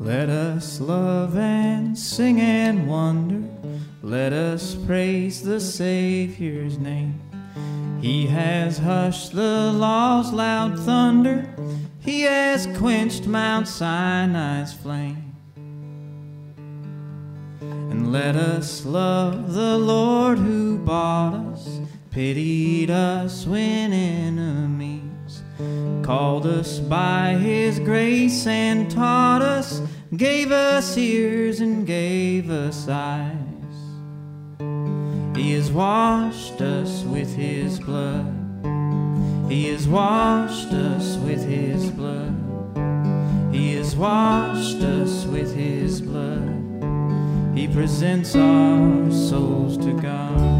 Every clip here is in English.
Let us love and sing and wonder. Let us praise the Savior's name. He has hushed the law's loud thunder. He has quenched Mount Sinai's flame. And let us love the Lord who bought us, pitied us when enemies, called us by His grace and taught us, gave us ears and gave us eyes. He has washed us with His blood. He has washed us with His blood. He has washed us with His blood. He presents our souls to God.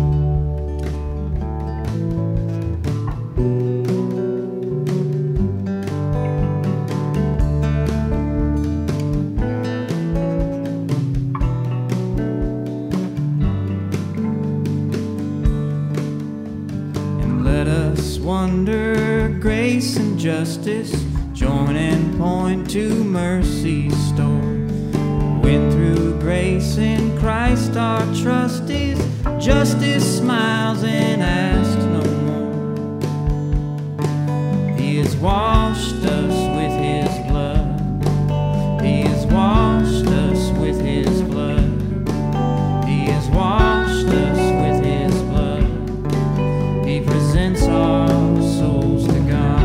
Wonder, grace and justice, join and point to mercy's store. When through grace in Christ our trust is, justice smiles and asks no more. He has washed us with His blood. He has washed us with His blood. He has washed us with His blood. He presents our souls to God.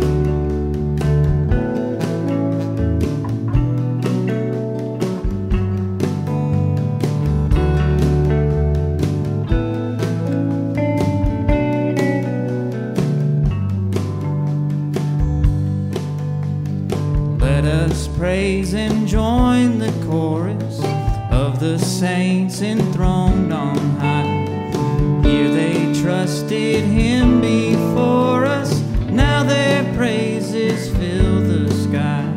Let us praise and join the chorus of the saints enthroned on high. Here they trusted Him before us, now their praises fill the sky.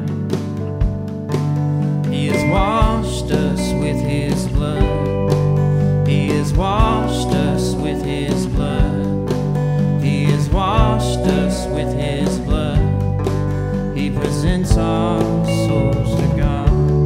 He has washed us with His blood. He has washed us with His blood. He has washed us with His blood. He presents our souls to God.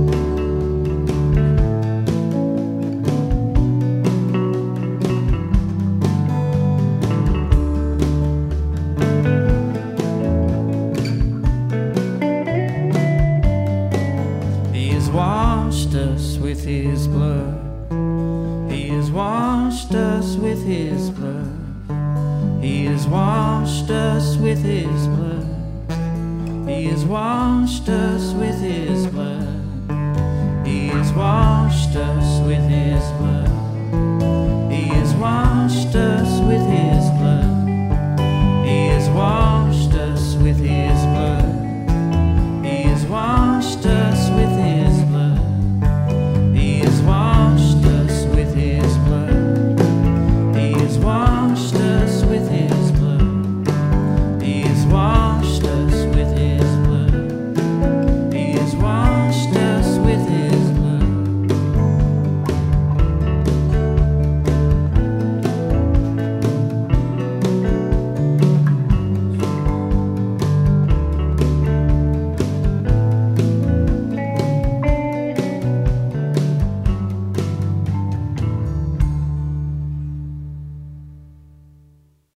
Washed us with His blood. He has washed us with His blood. He has washed us with His blood. He has washed us with His blood. He has washed us with His blood. He has washed us with His blood. He has washed